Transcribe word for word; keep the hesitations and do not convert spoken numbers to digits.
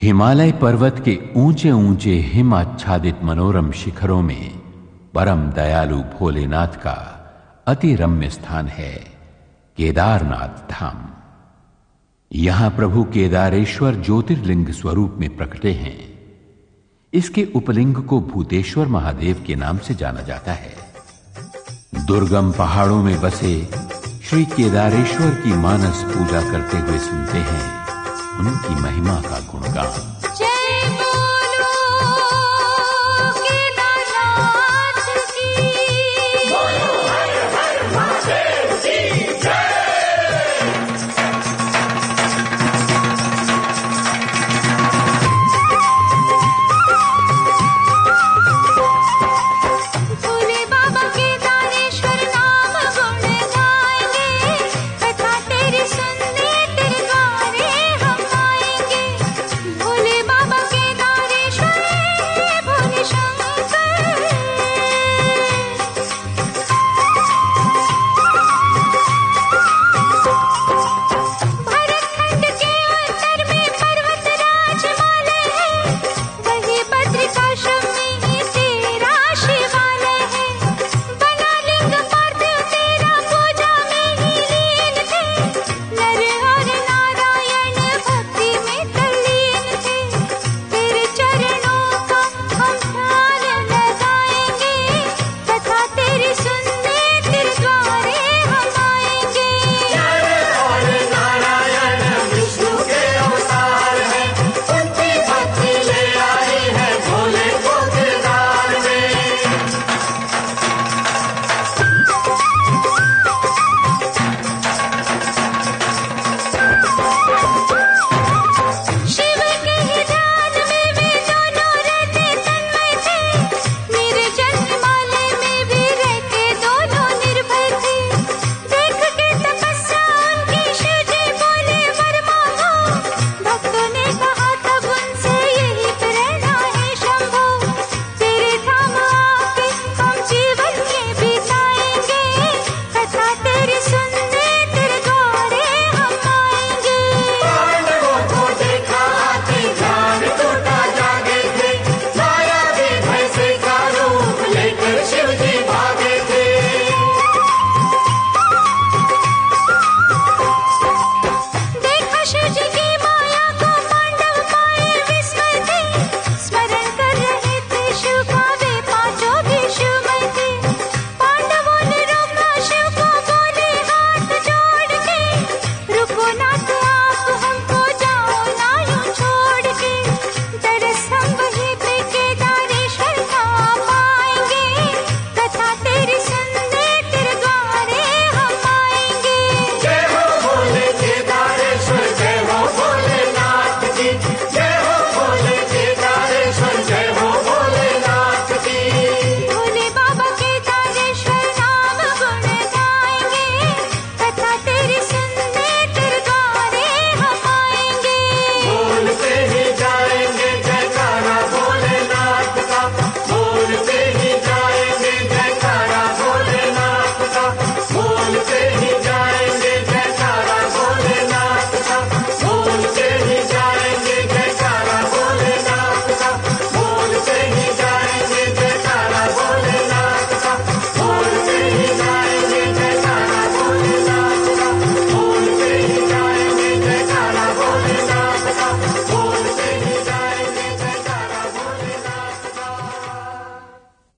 हिमालय पर्वत के ऊंचे ऊंचे हिम आच्छादित मनोरम शिखरों में परम दयालु भोलेनाथ का अति रम्य स्थान है केदारनाथ धाम। यहां प्रभु केदारेश्वर ज्योतिर्लिंग स्वरूप में प्रकटे हैं। इसके उपलिंग को भूतेश्वर महादेव के नाम से जाना जाता है। दुर्गम पहाड़ों में बसे श्री केदारेश्वर की मानस पूजा करते हुए सुनते हैं उनकी महिमा का गुणगान।